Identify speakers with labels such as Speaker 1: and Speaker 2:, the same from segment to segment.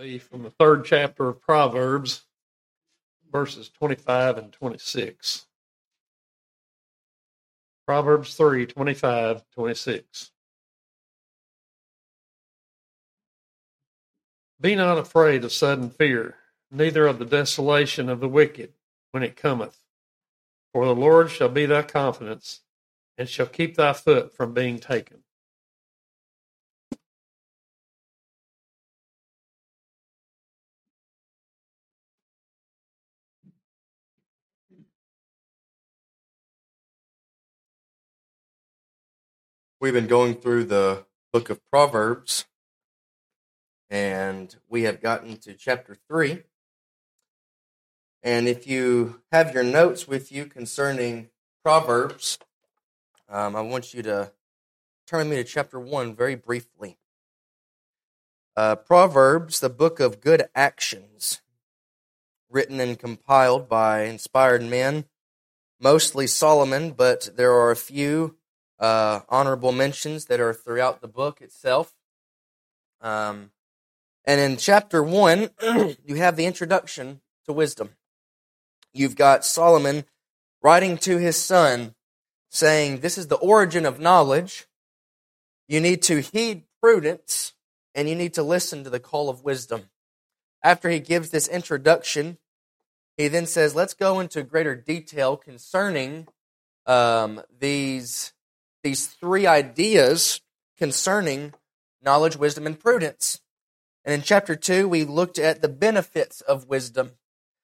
Speaker 1: be from the third chapter of Proverbs, verses 25 and 26. Proverbs 3, 25, 26. Be not afraid of sudden fear, neither of the desolation of the wicked when it cometh. For the Lord shall be thy confidence, and shall keep thy foot from being taken.
Speaker 2: We've been going through the book of Proverbs, and we have gotten to chapter 3. And if you have your notes with you concerning Proverbs, I want you to turn with me to chapter 1 very briefly. Proverbs, the book of good actions, written and compiled by inspired men, mostly Solomon, but there are a few honorable mentions that are throughout the book itself. And in chapter 1, you have the introduction to wisdom. You've got Solomon writing to his son, saying, this is the origin of knowledge. You need to heed prudence, and you need to listen to the call of wisdom. After he gives this introduction, he then says, let's go into greater detail concerning these three ideas concerning knowledge, wisdom, and prudence. And in chapter 2, we looked at the benefits of wisdom.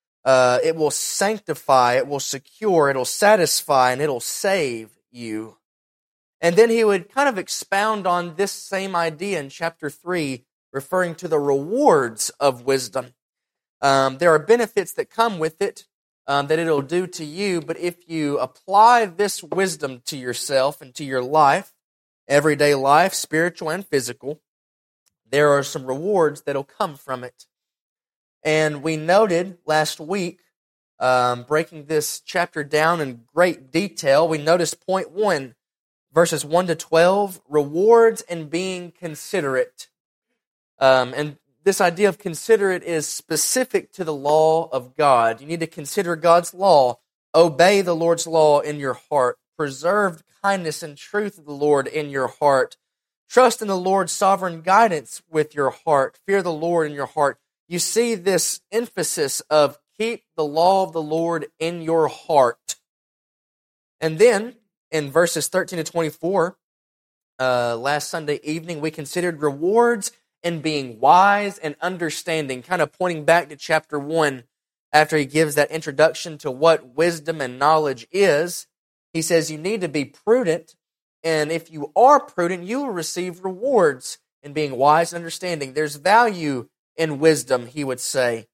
Speaker 2: It will sanctify, it will secure, it will satisfy, and it will save you. And then he would kind of expound on this same idea in chapter 3, referring to the rewards of wisdom. There are benefits that come with it, that it'll do to you, but if you apply this wisdom to yourself and to your life, everyday life, spiritual and physical, there are some rewards that'll come from it. And we noted last week, breaking this chapter down in great detail, we noticed point 1, verses 1 to 12, rewards and being considerate. And this idea of considerate is specific to the law of God. You need to consider God's law. Obey the Lord's law in your heart. Preserve kindness and truth of the Lord in your heart. Trust in the Lord's sovereign guidance with your heart. Fear the Lord in your heart. You see this emphasis of keep the law of the Lord in your heart. And then, in verses 13 to 24, last Sunday evening, we considered rewards and being wise and understanding, kind of pointing back to chapter 1 after he gives that introduction to what wisdom and knowledge is. He says you need to be prudent, and if you are prudent, you will receive rewards in being wise and understanding. There's value in wisdom, he would say.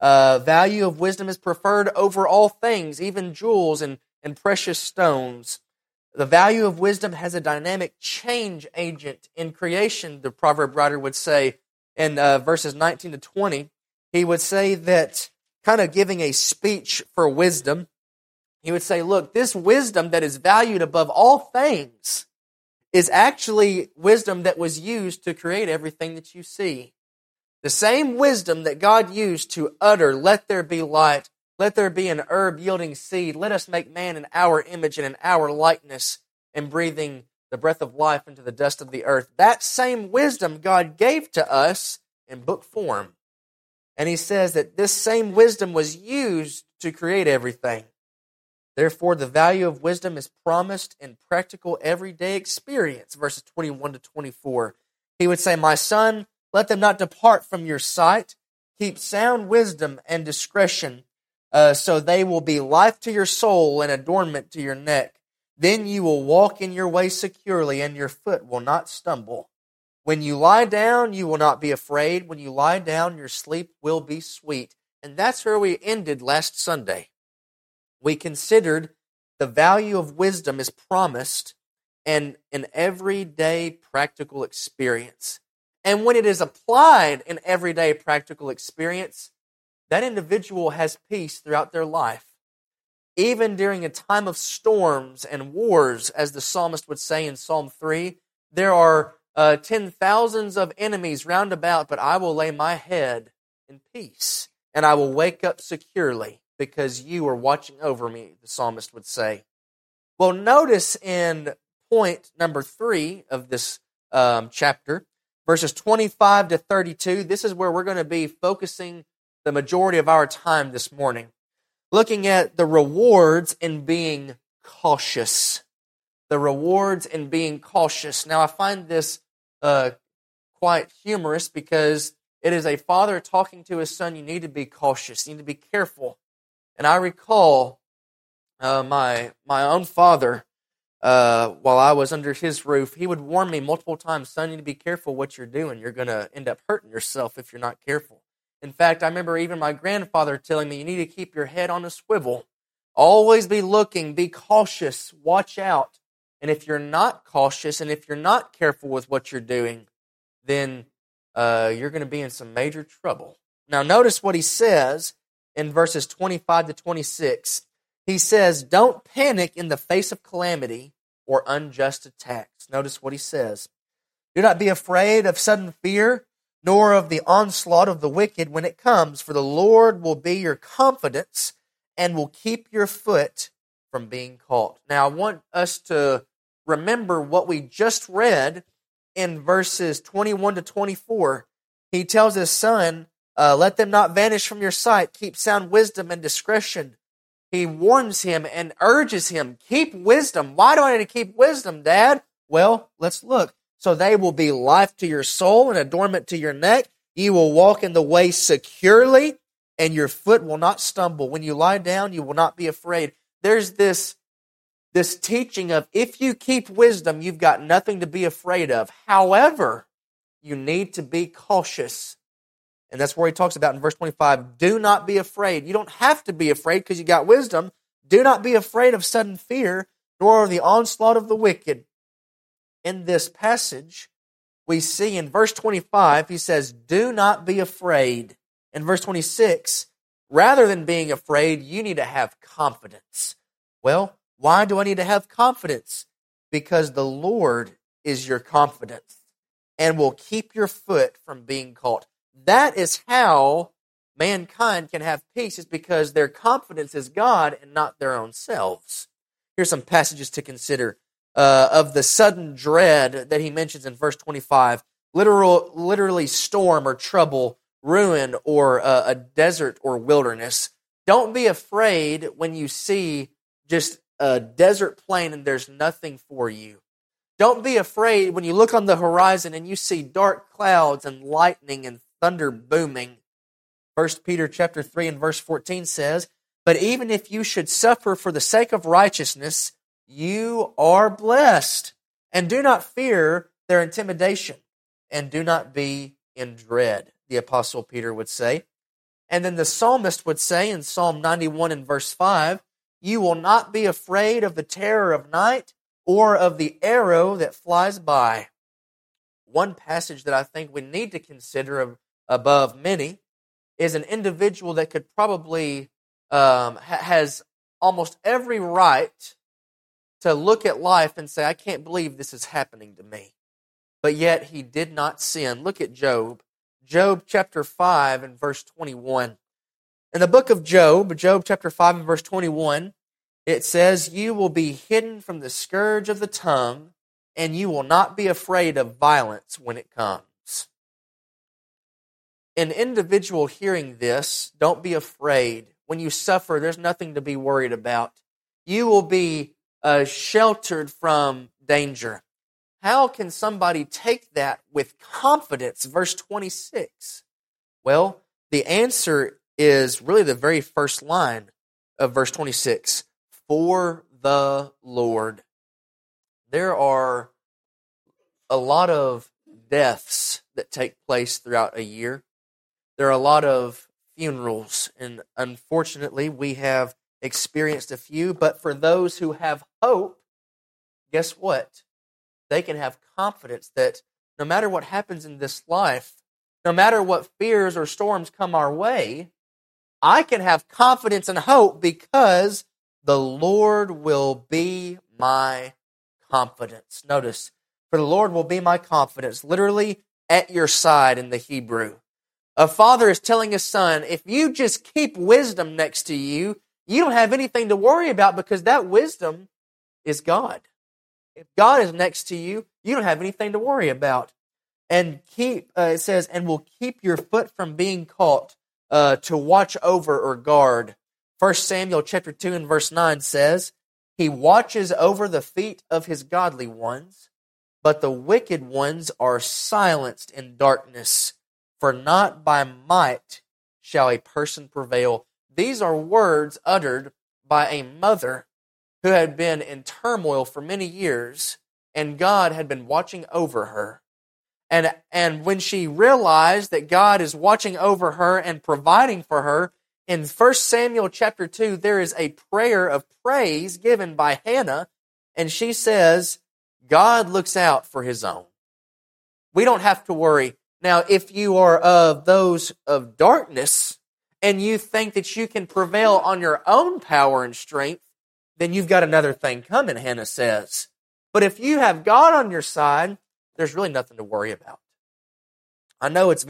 Speaker 2: Value of wisdom is preferred over all things, even jewels and precious stones. The value of wisdom has a dynamic change agent in creation, the proverb writer would say in verses 19 to 20. He would say that, kind of giving a speech for wisdom, he would say, look, this wisdom that is valued above all things is actually wisdom that was used to create everything that you see. The same wisdom that God used to utter, let there be light, let there be an herb yielding seed. Let us make man in our image and in our likeness, and breathing the breath of life into the dust of the earth. That same wisdom God gave to us in book form. And he says that this same wisdom was used to create everything. Therefore, the value of wisdom is promised in practical everyday experience. Verses 21 to 24. He would say, my son, let them not depart from your sight. Keep sound wisdom and discretion, so they will be life to your soul and adornment to your neck. Then you will walk in your way securely, and your foot will not stumble. When you lie down, you will not be afraid. When you lie down, your sleep will be sweet. And that's where we ended last Sunday. We considered the value of wisdom is promised in an everyday practical experience. And when it is applied in everyday practical experience, that individual has peace throughout their life. Even during a time of storms and wars, as the psalmist would say in Psalm 3, there are 10,000s of enemies round about, but I will lay my head in peace, and I will wake up securely because you are watching over me, the psalmist would say. Well, notice in point number 3 of this chapter, verses 25 to 32, this is where we're going to be focusing the majority of our time this morning, looking at the rewards in being cautious. The rewards in being cautious. Now, I find this quite humorous because it is a father talking to his son, you need to be cautious, you need to be careful. And I recall my own father, while I was under his roof, he would warn me multiple times, son, you need to be careful what you're doing. You're going to end up hurting yourself if you're not careful. In fact, I remember even my grandfather telling me, you need to keep your head on a swivel. Always be looking, be cautious, watch out. And if you're not cautious and if you're not careful with what you're doing, then you're going to be in some major trouble. Now, notice what he says in verses 25 to 26. He says, don't panic in the face of calamity or unjust attacks. Notice what he says. Do not be afraid of sudden fear, nor of the onslaught of the wicked when it comes, for the Lord will be your confidence and will keep your foot from being caught. Now, I want us to remember what we just read in verses 21 to 24. He tells his son, let them not vanish from your sight. Keep sound wisdom and discretion. He warns him and urges him, keep wisdom. Why do I need to keep wisdom, Dad? Well, let's look. So they will be life to your soul and adornment to your neck. You will walk in the way securely, and your foot will not stumble. When you lie down, you will not be afraid. There's this teaching of if you keep wisdom, you've got nothing to be afraid of. However, you need to be cautious. And that's where he talks about in verse 25, do not be afraid. You don't have to be afraid because you got wisdom. Do not be afraid of sudden fear, nor of the onslaught of the wicked. In this passage, we see in verse 25, he says, do not be afraid. In verse 26, rather than being afraid, you need to have confidence. Well, why do I need to have confidence? Because the Lord is your confidence and will keep your foot from being caught. That is how mankind can have peace, is because their confidence is God and not their own selves. Here's some passages to consider of the sudden dread that he mentions in verse 25. Literally storm or trouble, ruin, or a desert or wilderness. Don't be afraid when you see just a desert plain and there's nothing for you. Don't be afraid when you look on the horizon and you see dark clouds and lightning and thunder booming. 1 Peter chapter 3 and verse 14 says, but even if you should suffer for the sake of righteousness, you are blessed. And do not fear their intimidation, and do not be in dread, the Apostle Peter would say. And then the psalmist would say in Psalm 91 and verse 5, you will not be afraid of the terror of night or of the arrow that flies by. One passage that I think we need to consider above many is an individual that could probably has almost every right to look at life and say, I can't believe this is happening to me. But yet he did not sin. Look at Job. Job chapter 5 and verse 21. In the book of Job, Job chapter 5 and verse 21, it says, you will be hidden from the scourge of the tongue, and you will not be afraid of violence when it comes. An individual hearing this, don't be afraid. When you suffer, there's nothing to be worried about. You will be sheltered from danger. How can somebody take that with confidence? Verse 26. Well, the answer is really the very first line of verse 26. For the Lord. There are a lot of deaths that take place throughout a year. There are a lot of funerals, and unfortunately we have experienced a few, but for those who have hope, guess what? They can have confidence that no matter what happens in this life, no matter what fears or storms come our way, I can have confidence and hope because the Lord will be my confidence. Notice, for the Lord will be my confidence. Literally, at your side in the Hebrew. A father is telling his son, if you just keep wisdom next to you, you don't have anything to worry about because that wisdom is God. If God is next to you, you don't have anything to worry about. And it says, and will keep your foot from being caught, to watch over or guard. 1 Samuel chapter 2 and verse 9 says, he watches over the feet of his godly ones, but the wicked ones are silenced in darkness, for not by might shall a person prevail. These are words uttered by a mother who had been in turmoil for many years, and God had been watching over her. And when she realized that God is watching over her and providing for her, in 1 Samuel chapter 2, there is a prayer of praise given by Hannah, and she says, God looks out for his own. We don't have to worry. Now, if you are of those of darkness, and you think that you can prevail on your own power and strength, then you've got another thing coming, Hannah says. But if you have God on your side, there's really nothing to worry about. I know it's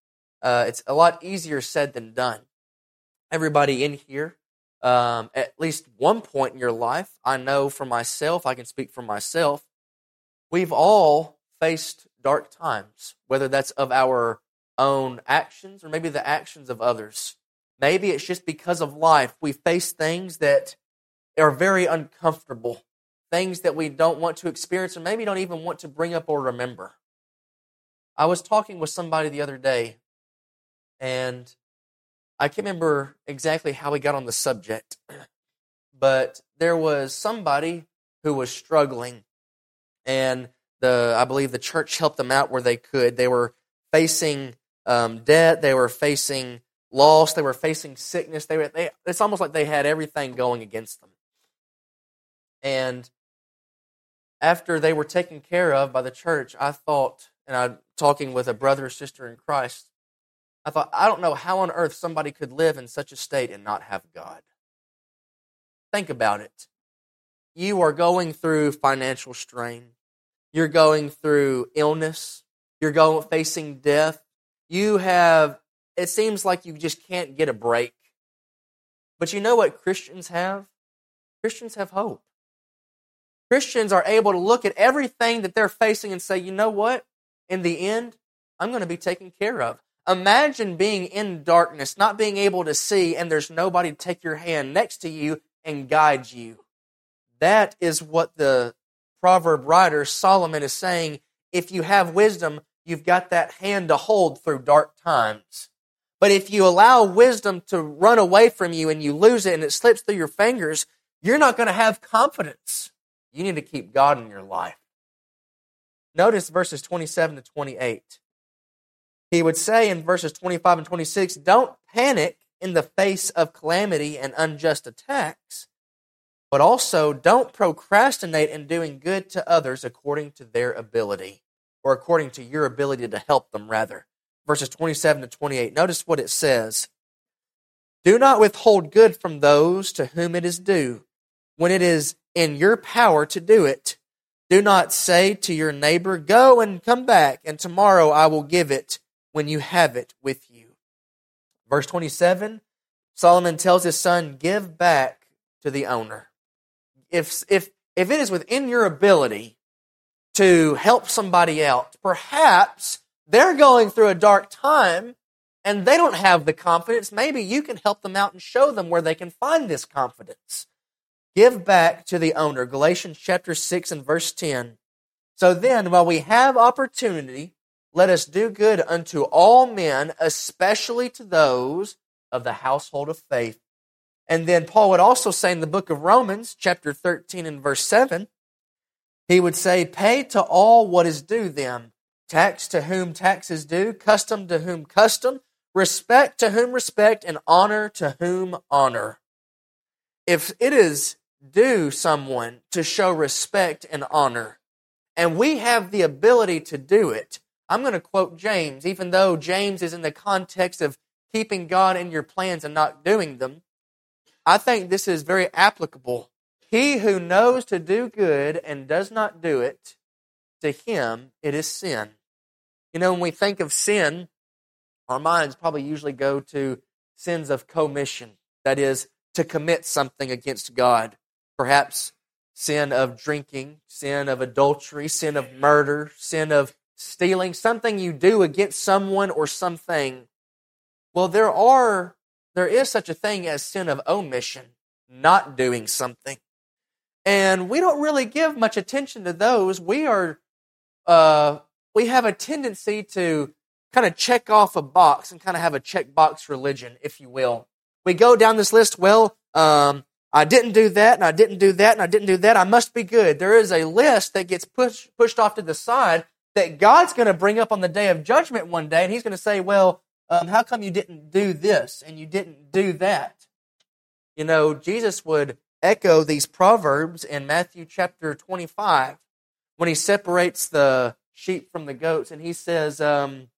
Speaker 2: a lot easier said than done. Everybody in here, at least one point in your life, I know for myself, I can speak for myself, we've all faced dark times, whether that's of our own actions or maybe the actions of others. Maybe it's just because of life. We face things that are very uncomfortable, things that we don't want to experience or maybe don't even want to bring up or remember. I was talking with somebody the other day, and I can't remember exactly how we got on the subject, but there was somebody who was struggling, and I believe the church helped them out where they could. They were facing debt, they were facing loss, they were facing sickness. It's almost like they had everything going against them. And after they were taken care of by the church, I thought, and I'm talking with a brother or sister in Christ, I thought, I don't know how on earth somebody could live in such a state and not have God. Think about it. You are going through financial strain. You're going through illness. You're facing death. It seems like you just can't get a break. But you know what Christians have? Christians have hope. Christians are able to look at everything that they're facing and say, you know what? In the end, I'm going to be taken care of. Imagine being in darkness, not being able to see, and there's nobody to take your hand next to you and guide you. That is what the proverb writer Solomon is saying. If you have wisdom, you've got that hand to hold through dark times. But if you allow wisdom to run away from you and you lose it and it slips through your fingers, you're not going to have confidence. You need to keep God in your life. Notice verses 27 to 28. He would say in verses 25 and 26, don't panic in the face of calamity and unjust attacks, but also don't procrastinate in doing good to others according to their ability, or according to your ability to help them, rather. Verses 27 to 28. Notice what it says. Do not withhold good from those to whom it is due, when it is in your power to do it. Do not say to your neighbor, go and come back, and tomorrow I will give it when you have it with you. Verse 27, Solomon tells his son, give back to the owner. If it is within your ability to help somebody out, perhaps they're going through a dark time and they don't have the confidence. Maybe you can help them out and show them where they can find this confidence. Give back to the owner. Galatians chapter 6 and verse 10. So then, while we have opportunity, let us do good unto all men, especially to those of the household of faith. And then Paul would also say in the book of Romans, chapter 13 and verse 7, he would say, pay to all what is due them. Tax to whom tax is due, custom to whom custom, respect to whom respect, and honor to whom honor. If it is due someone to show respect and honor, and we have the ability to do it, I'm going to quote James, even though James is in the context of keeping God in your plans and not doing them. I think this is very applicable. He who knows to do good and does not do it, to him, it is sin. You know, when we think of sin, our minds probably usually go to sins of commission. That is, to commit something against God. Perhaps sin of drinking, sin of adultery, sin of murder, sin of stealing, something you do against someone or something. Well, there is such a thing as sin of omission, not doing something. And we don't really give much attention to those. We have a tendency to kind of check off a box and kind of have a checkbox religion, if you will. We go down this list, I didn't do that, and I didn't do that, and I didn't do that. I must be good. There is a list that gets pushed off to the side that God's going to bring up on the day of judgment one day, and he's going to say, well, how come you didn't do this and you didn't do that? You know, Jesus would echo these proverbs in Matthew chapter 25 when he separates the sheep from the goats, and he says, I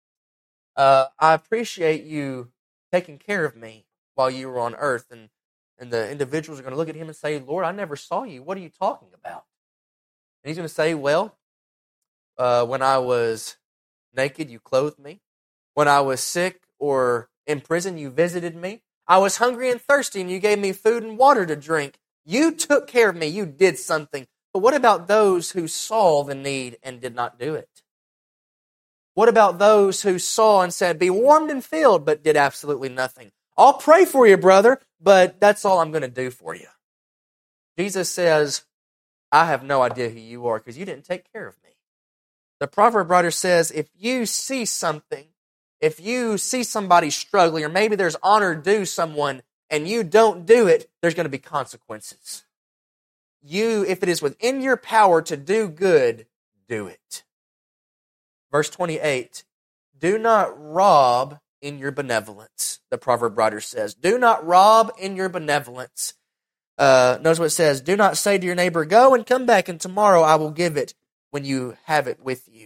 Speaker 2: appreciate you taking care of me while you were on earth. And the individuals are going to look at him and say, Lord, I never saw you. What are you talking about? And he's going to say, well, when I was naked, you clothed me. When I was sick or in prison, you visited me. I was hungry and thirsty, and you gave me food and water to drink. You took care of me. You did something. But what about those who saw the need and did not do it? What about those who saw and said, be warmed and filled, but did absolutely nothing? I'll pray for you, brother, but that's all I'm going to do for you. Jesus says, I have no idea who you are because you didn't take care of me. The proverb writer says, if you see something, if you see somebody struggling, or maybe there's honor due someone and you don't do it, there's going to be consequences. If it is within your power to do good, do it. Verse 28, do not rob in your benevolence, the proverb writer says. Do not rob in your benevolence. Notice what it says. Do not say to your neighbor, go and come back, and tomorrow I will give it when you have it with you.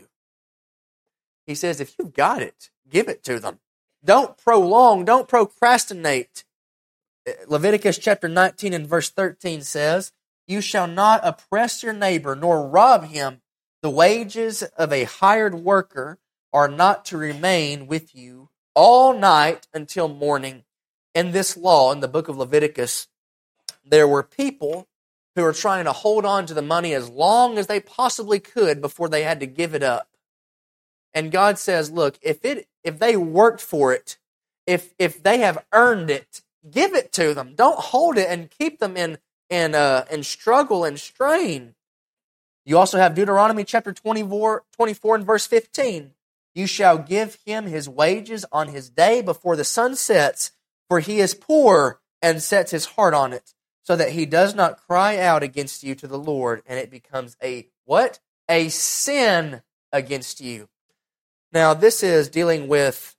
Speaker 2: He says, if you've got it, give it to them. Don't prolong, don't procrastinate. Leviticus chapter 19 and verse 13 says, you shall not oppress your neighbor nor rob him. The wages of a hired worker are not to remain with you all night until morning. In this law, in the book of Leviticus, there were people who were trying to hold on to the money as long as they possibly could before they had to give it up. And God says, look, if they worked for it, if they have earned it, give it to them. Don't hold it and keep them in struggle and strain. You also have Deuteronomy chapter 24 and verse 15. You shall give him his wages on his day before the sun sets, for he is poor and sets his heart on it, so that he does not cry out against you to the Lord, and it becomes a what? A sin against you. Now, this is dealing with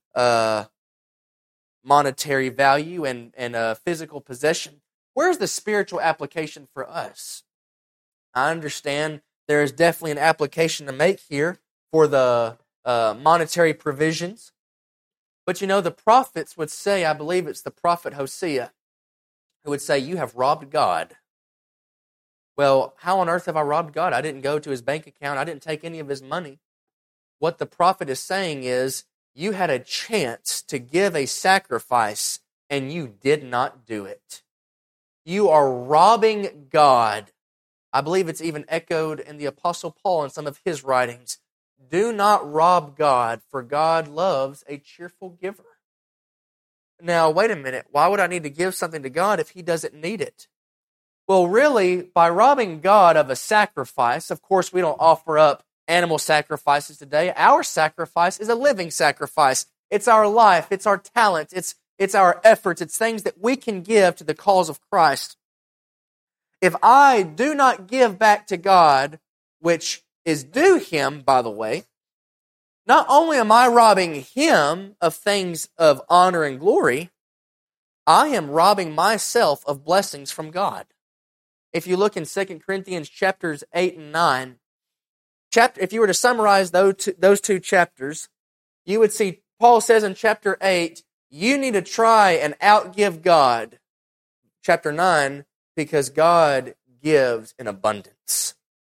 Speaker 2: monetary value and physical possession. Where's the spiritual application for us? I understand there is definitely an application to make here for the monetary provisions. But you know, the prophets would say, I believe it's the prophet Hosea, who would say, you have robbed God. Well, how on earth have I robbed God? I didn't go to his bank account. I didn't take any of his money. What the prophet is saying is, you had a chance to give a sacrifice and you did not do it. You are robbing God. I believe it's even echoed in the Apostle Paul in some of his writings. Do not rob God, for God loves a cheerful giver. Now, wait a minute. Why would I need to give something to God if he doesn't need it? Well, really, by robbing God of a sacrifice, of course, we don't offer up animal sacrifices today. Our sacrifice is a living sacrifice. It's our life. It's our talent. It's our efforts. It's things that we can give to the cause of Christ. If I do not give back to God, which is due him, by the way, not only am I robbing him of things of honor and glory, I am robbing myself of blessings from God. If you look in 2 Corinthians chapters 8 and 9, if you were to summarize those two chapters, you would see Paul says in chapter 8, you need to try and outgive God. Chapter 9, because God gives in abundance.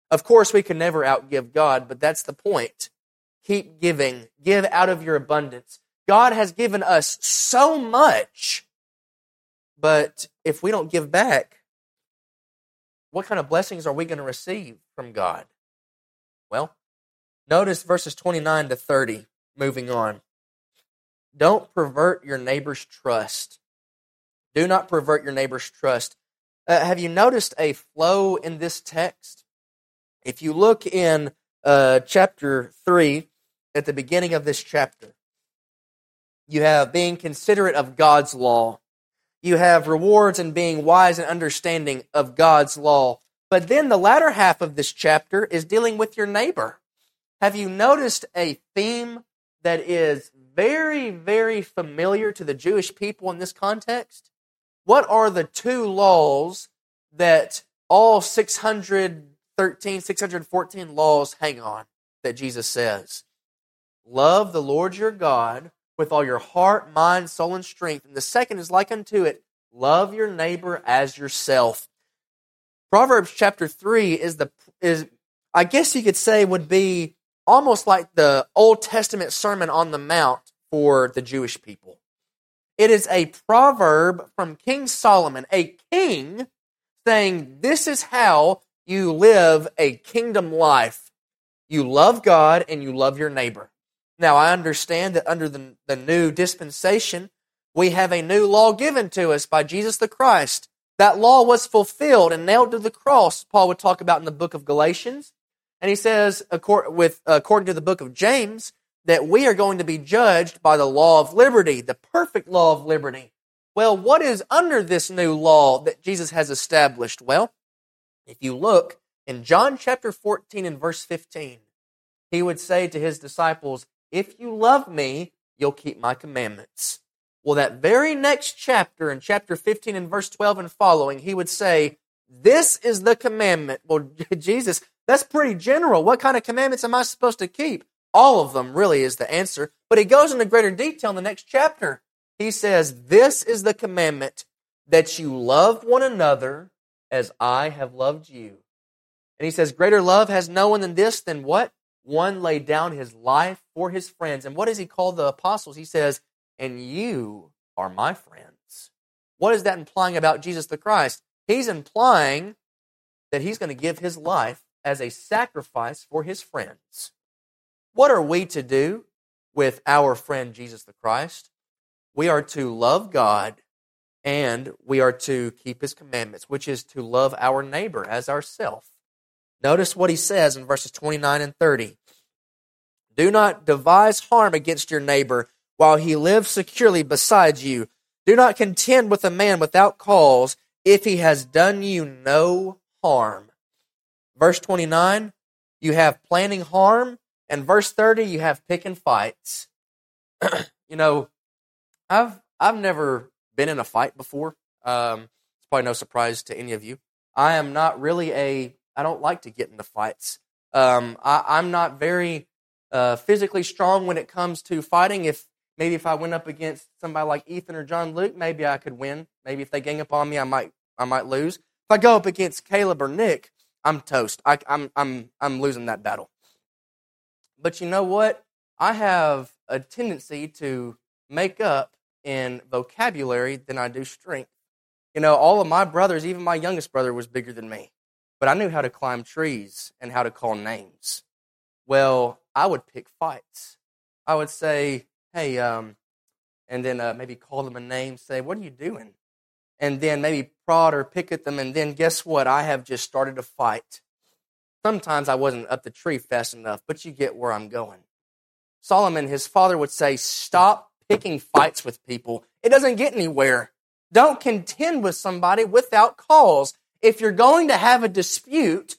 Speaker 2: Of course, we can never outgive God, but that's the point. Keep giving. Give out of your abundance. God has given us so much, but if we don't give back, what kind of blessings are we going to receive from God? Well, notice verses 29 to 30, moving on. Don't pervert your neighbor's trust. Do not pervert your neighbor's trust. Have you noticed a flow in this text? If you look in chapter 3, at the beginning of this chapter, you have being considerate of God's law. You have rewards in being wise and understanding of God's law. But then the latter half of this chapter is dealing with your neighbor. Have you noticed a theme that is very, very familiar to the Jewish people in this context? What are the two laws that all 614 laws hang on that Jesus says? Love the Lord your God with all your heart, mind, soul, and strength. And the second is like unto it, love your neighbor as yourself. Proverbs chapter 3 is I guess you could say, would be almost like the Old Testament Sermon on the Mount for the Jewish people. It is a proverb from King Solomon, a king, saying this is how you live a kingdom life. You love God and you love your neighbor. Now, I understand that under the new dispensation, we have a new law given to us by Jesus the Christ. That law was fulfilled and nailed to the cross, Paul would talk about in the book of Galatians. And he says, according to the book of James, that we are going to be judged by the law of liberty, the perfect law of liberty. Well, what is under this new law that Jesus has established? Well, if you look in John chapter 14 and verse 15, he would say to his disciples, if you love me, you'll keep my commandments. Well, that very next chapter, in chapter 15 and verse 12 and following, he would say, this is the commandment. Well, Jesus, that's pretty general. What kind of commandments am I supposed to keep? All of them really is the answer. But he goes into greater detail in the next chapter. He says, this is the commandment, that you love one another as I have loved you. And he says, greater love has no one than this, than what? One laid down his life for his friends. And what does he call the apostles? He says, and you are my friends. What is that implying about Jesus the Christ? He's implying that he's going to give his life as a sacrifice for his friends. What are we to do with our friend Jesus the Christ? We are to love God and we are to keep his commandments, which is to love our neighbor as ourselves. Notice what he says in verses 29 and 30. Do not devise harm against your neighbor while he lives securely beside you. Do not contend with a man without cause if he has done you no harm. Verse 29, you have planning harm. And verse 30, you have picking fights. I've never been in a fight before. It's probably no surprise to any of you. I am not really I don't like to get into fights. I'm not very physically strong when it comes to fighting. If I went up against somebody like Ethan or John Luke, maybe I could win. Maybe if they gang up on me, I might lose. If I go up against Caleb or Nick, I'm toast. I'm losing that battle. But you know what? I have a tendency to make up in vocabulary than I do strength. All of my brothers, even my youngest brother, was bigger than me. But I knew how to climb trees and how to call names. Well, I would pick fights. I would say, hey, and then maybe call them a name, say, what are you doing? And then maybe prod or pick at them, and then guess what? I have just started a fight. Sometimes I wasn't up the tree fast enough, but you get where I'm going. Solomon, his father, would say, stop picking fights with people. It doesn't get anywhere. Don't contend with somebody without cause. If you're going to have a dispute,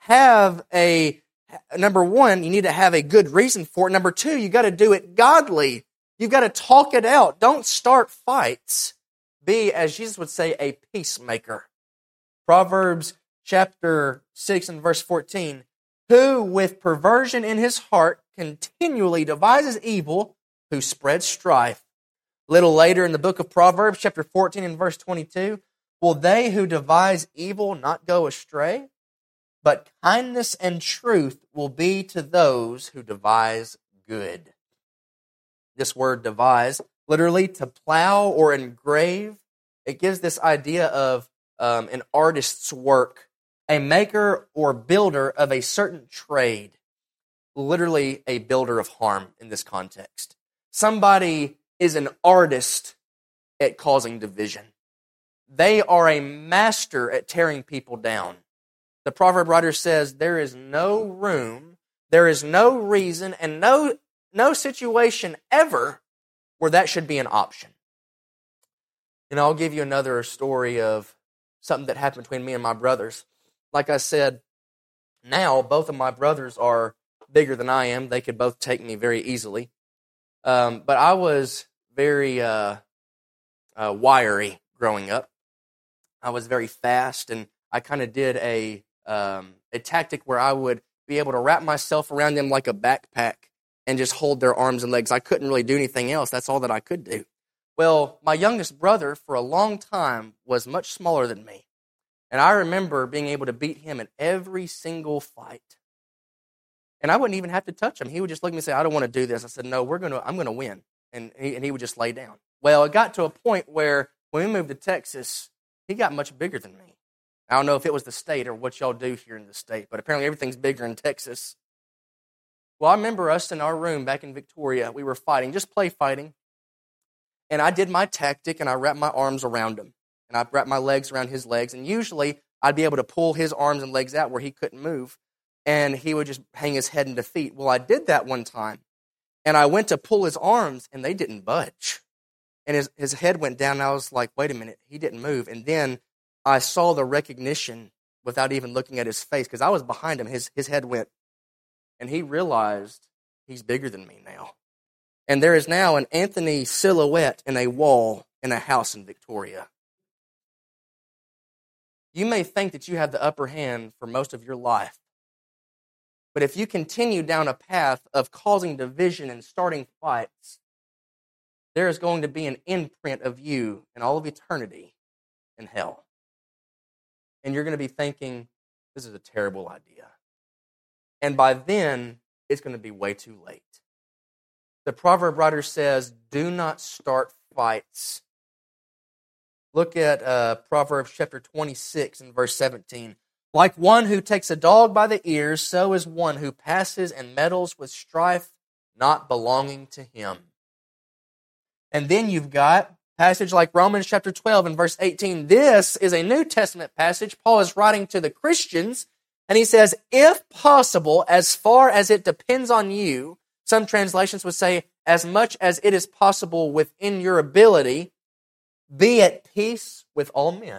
Speaker 2: number one, you need to have a good reason for it. Number two, you got to do it godly. You've got to talk it out. Don't start fights. Be, as Jesus would say, a peacemaker. Proverbs chapter 6 and verse 14, who with perversion in his heart continually devises evil, who spreads strife. A little later in the book of Proverbs, chapter 14 and verse 22, will they who devise evil not go astray? but kindness and truth will be to those who devise good. This word devise, literally to plow or engrave, it gives this idea of an artist's work, a maker or builder of a certain trade, literally a builder of harm in this context. Somebody is an artist at causing division. They are a master at tearing people down. The proverb writer says there is no room, there is no reason, and no situation ever where that should be an option. And I'll give you another story of something that happened between me and my brothers. Like I said, now both of my brothers are bigger than I am. They could both take me very easily. But I was very wiry growing up. I was very fast, and I kind of did a tactic where I would be able to wrap myself around them like a backpack and just hold their arms and legs. I couldn't really do anything else. That's all that I could do. Well, my youngest brother, for a long time, was much smaller than me. And I remember being able to beat him in every single fight. And I wouldn't even have to touch him. He would just look at me and say, I don't want to do this. I said, no, I'm going to win. And he would just lay down. Well, it got to a point where when we moved to Texas, he got much bigger than me. I don't know if it was the state or what y'all do here in the state, but apparently everything's bigger in Texas. Well, I remember us in our room back in Victoria, we were fighting, just play fighting. And I did my tactic, and I wrapped my arms around him. And I wrapped my legs around his legs. And usually, I'd be able to pull his arms and legs out where he couldn't move. And he would just hang his head in defeat. Well, I did that one time. And I went to pull his arms, and they didn't budge. And his head went down, and I was like, wait a minute, he didn't move. And then I saw the recognition without even looking at his face, because I was behind him. His head went, and he realized he's bigger than me now. And there is now an Anthony silhouette in a wall in a house in Victoria. You may think that you have the upper hand for most of your life, but if you continue down a path of causing division and starting fights, there is going to be an imprint of you in all of eternity in hell. And you're going to be thinking, this is a terrible idea. And by then, it's going to be way too late. The proverb writer says, do not start fights. Look at Proverbs chapter 26 and verse 17. Like one who takes a dog by the ears, so is one who passes and meddles with strife not belonging to him. And then you've got passage like Romans chapter 12 and verse 18. This is a New Testament passage. Paul is writing to the Christians, and he says, if possible, as far as it depends on you, some translations would say, as much as it is possible within your ability, be at peace with all men.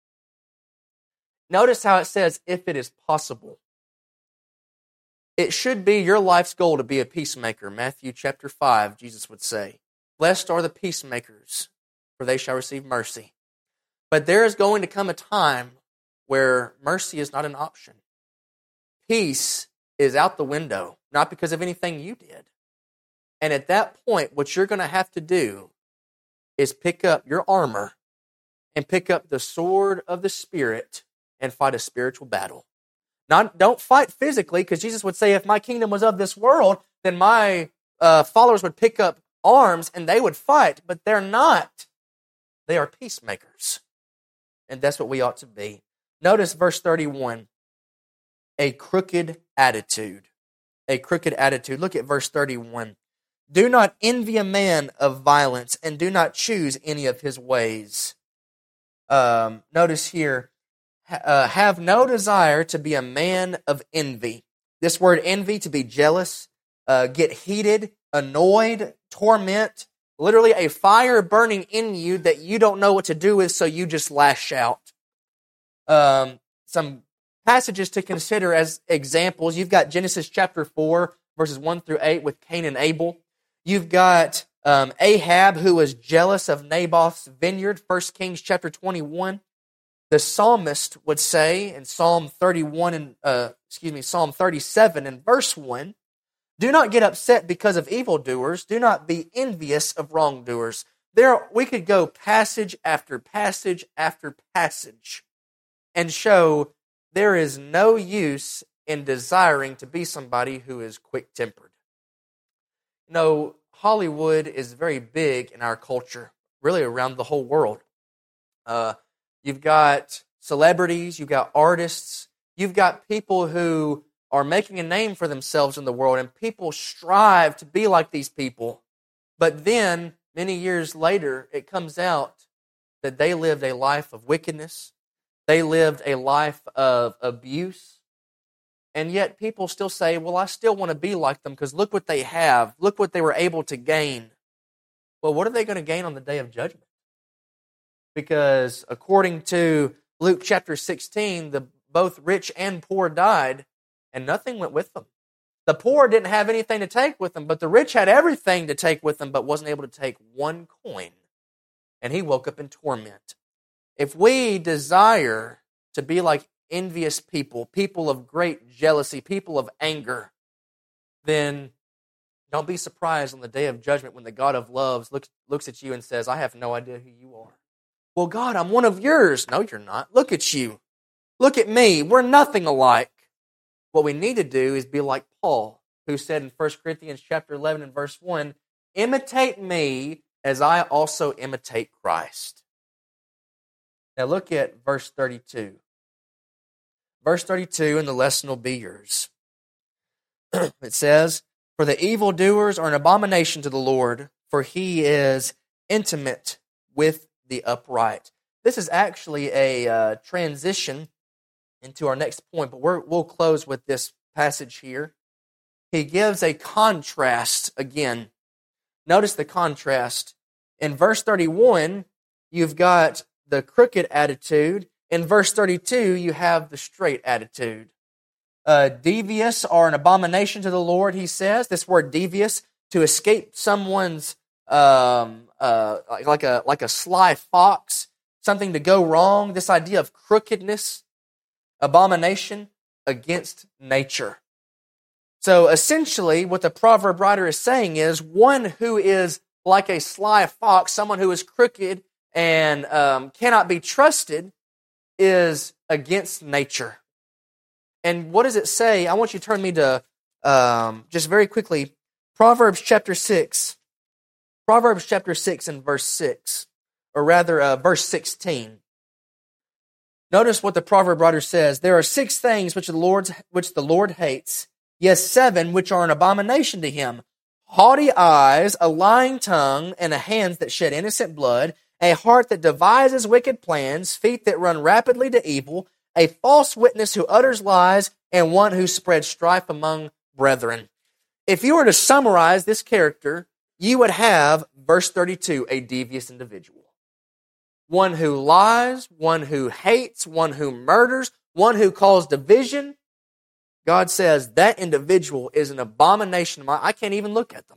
Speaker 2: Notice how it says, if it is possible. It should be your life's goal to be a peacemaker. Matthew chapter 5, Jesus would say, blessed are the peacemakers, for they shall receive mercy. But there is going to come a time where mercy is not an option. Peace is out the window, not because of anything you did. And at that point, what you're going to have to do is pick up your armor and pick up the sword of the Spirit and fight a spiritual battle. Don't fight physically, because Jesus would say, if my kingdom was of this world, then my followers would pick up arms and they would fight, but they're not. They are peacemakers. And that's what we ought to be. Notice verse 31, a crooked attitude. A crooked attitude. Look at verse 31. Do not envy a man of violence, and do not choose any of his ways. Notice here, have no desire to be a man of envy. This word envy, to be jealous, get heated, annoyed, torment, literally a fire burning in you that you don't know what to do with, so you just lash out. Some passages to consider as examples. You've got Genesis chapter 4, verses 1 through 8 with Cain and Abel. You've got Ahab, who was jealous of Naboth's vineyard, 1 Kings chapter 21. The psalmist would say in Psalm 37 and verse 1, do not get upset because of evildoers. Do not be envious of wrongdoers. We could go passage after passage after passage and show there is no use in desiring to be somebody who is quick-tempered. You know, Hollywood is very big in our culture, really around the whole world. You've got celebrities, you've got artists, you've got people who are making a name for themselves in the world, and people strive to be like these people. But then, many years later, it comes out that they lived a life of wickedness. They lived a life of abuse. And yet people still say, well, I still want to be like them because look what they have. Look what they were able to gain. Well, what are they going to gain on the day of judgment? Because according to Luke chapter 16, both rich and poor died, and nothing went with them. The poor didn't have anything to take with them, but the rich had everything to take with them, but wasn't able to take one coin. And he woke up in torment. If we desire to be like envious people, people of great jealousy, people of anger, then don't be surprised on the day of judgment when the God of love looks at you and says, I have no idea who you are. Well, God, I'm one of yours. No, you're not. Look at you. Look at me. We're nothing alike. What we need to do is be like Paul, who said in 1 Corinthians chapter 11 and verse 1, imitate me as I also imitate Christ. Now look at verse 32. Verse 32, and the lesson will be yours. It says, for the evildoers are an abomination to the Lord, for he is intimate with the upright. This is actually a transition into our next point, but we'll close with this passage here. He gives a contrast again. Notice the contrast. In verse 31, you've got the crooked attitude. In verse 32, you have the straight attitude. Devious are an abomination to the Lord, he says. This word devious, to escape someone's, like a sly fox, something to go wrong. This idea of crookedness, abomination against nature. So essentially, what the proverb writer is saying is one who is like a sly fox, someone who is crooked and cannot be trusted, is against nature. And what does it say? I want you to turn me to, just very quickly, Proverbs chapter 6. Proverbs chapter 6 and verse 6, or rather verse 16. Notice what the proverb writer says. There are 6 things which the Lord hates, yes, 7 which are an abomination to him. Haughty eyes, a lying tongue, and a hands that shed innocent blood, a heart that devises wicked plans, feet that run rapidly to evil, a false witness who utters lies, and one who spreads strife among brethren. If you were to summarize this character, you would have, verse 32, a devious individual. One who lies, one who hates, one who murders, one who causes division. God says that individual is an abomination. I can't even look at them.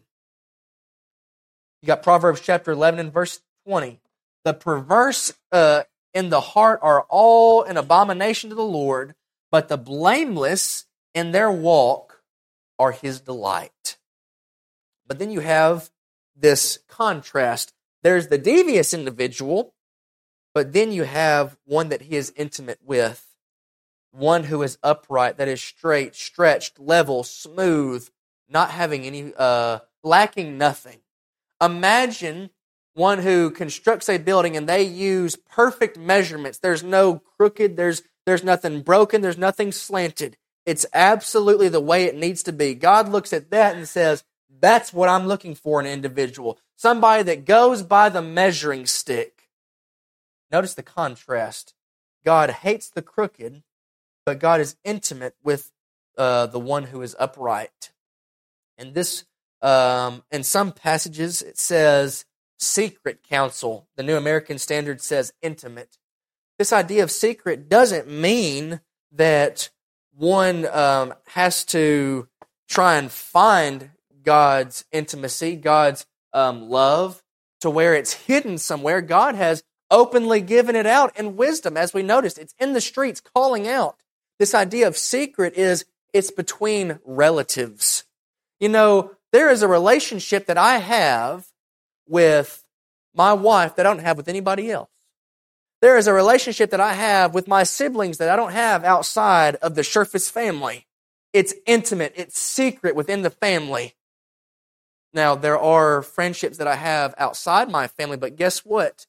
Speaker 2: You got Proverbs chapter 11 and verse 20. The perverse in the heart are all an abomination to the Lord, but the blameless in their walk are his delight. But then you have this contrast. There's the devious individual, but then you have one that he is intimate with, one who is upright, that is straight, stretched, level, smooth, not having any, lacking nothing. Imagine one who constructs a building and they use perfect measurements. There's no crooked, there's nothing broken, there's nothing slanted. It's absolutely the way it needs to be. God looks at that and says, that's what I'm looking for in an individual. Somebody that goes by the measuring stick. Notice the contrast. God hates the crooked, but God is intimate with the one who is upright. And this, in some passages, it says secret counsel. The New American Standard says intimate. This idea of secret doesn't mean that one has to try and find God's intimacy, God's love, to where it's hidden somewhere. God has openly given it out in wisdom, as we noticed. It's in the streets calling out. This idea of secret is it's between relatives. You know, there is a relationship that I have with my wife that I don't have with anybody else. There is a relationship that I have with my siblings that I don't have outside of the Sherfus family. It's intimate. It's secret within the family. Now, there are friendships that I have outside my family, but guess what?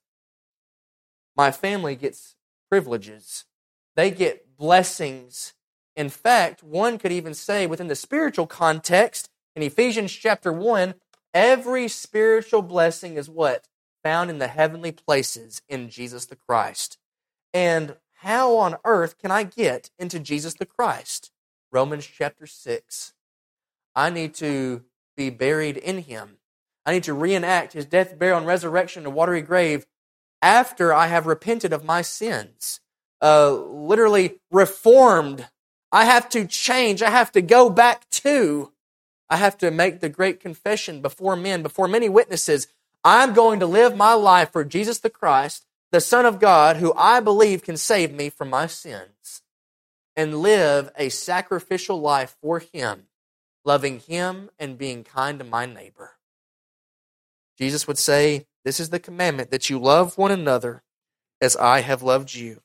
Speaker 2: My family gets privileges. They get blessings. In fact, one could even say within the spiritual context, in Ephesians chapter 1, every spiritual blessing is what? Found in the heavenly places in Jesus the Christ. And how on earth can I get into Jesus the Christ? Romans chapter 6. I need to be buried in Him. I need to reenact His death, burial, and resurrection in a watery grave after I have repented of my sins. Literally reformed. I have to change. I have to go back to. I have to make the great confession before men, before many witnesses. I'm going to live my life for Jesus the Christ, the Son of God, who I believe can save me from my sins, and live a sacrificial life for Him, loving Him and being kind to my neighbor. Jesus would say, this is the commandment, that you love one another as I have loved you.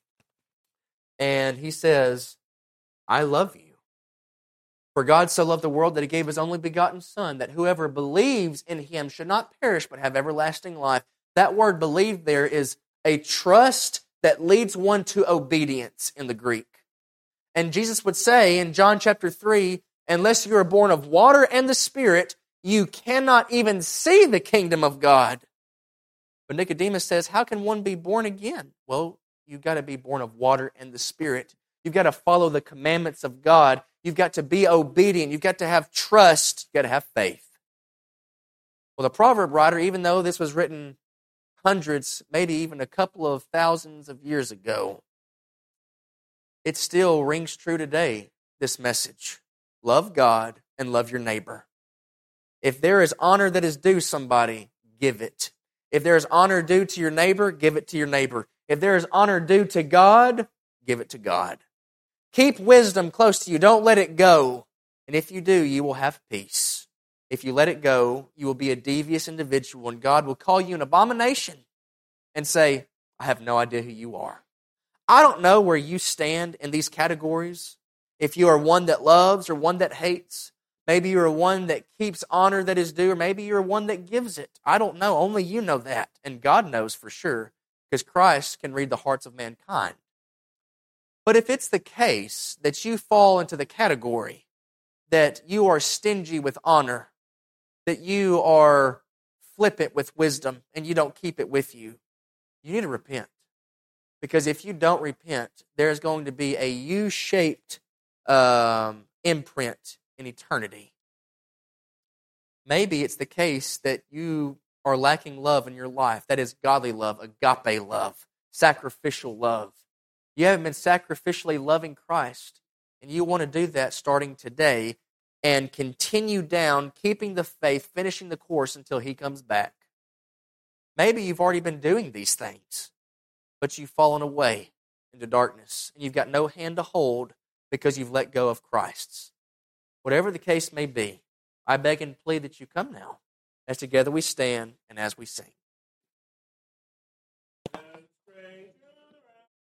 Speaker 2: And He says, I love you. For God so loved the world that He gave His only begotten Son, that whoever believes in Him should not perish but have everlasting life. That word believe there is a trust that leads one to obedience in the Greek. And Jesus would say in John chapter 3, unless you are born of water and the Spirit, you cannot even see the kingdom of God. But Nicodemus says, how can one be born again? Well, you've got to be born of water and the Spirit. You've got to follow the commandments of God. You've got to be obedient. You've got to have trust. You've got to have faith. Well, the proverb writer, even though this was written hundreds, maybe even a couple of thousands of years ago, it still rings true today, this message. Love God and love your neighbor. If there is honor that is due somebody, give it. If there is honor due to your neighbor, give it to your neighbor. If there is honor due to God, give it to God. Keep wisdom close to you. Don't let it go. And if you do, you will have peace. If you let it go, you will be a devious individual, and God will call you an abomination and say, I have no idea who you are. I don't know where you stand in these categories. If you are one that loves or one that hates, maybe you are one that keeps honor that is due, or maybe you're one that gives it. I don't know. Only you know that, and God knows for sure, because Christ can read the hearts of mankind. But if it's the case that you fall into the category that you are stingy with honor, that you are flippant with wisdom, and you don't keep it with you, you need to repent. Because if you don't repent, there's going to be a U-shaped imprint in eternity. Maybe it's the case that you are lacking love in your life. That is godly love, agape love, sacrificial love. You haven't been sacrificially loving Christ, and you want to do that starting today and continue down, keeping the faith, finishing the course until He comes back. Maybe you've already been doing these things, but you've fallen away into darkness, and you've got no hand to hold because you've let go of Christ's. Whatever the case may be, I beg and plead that you come now, as together we stand and as we sing.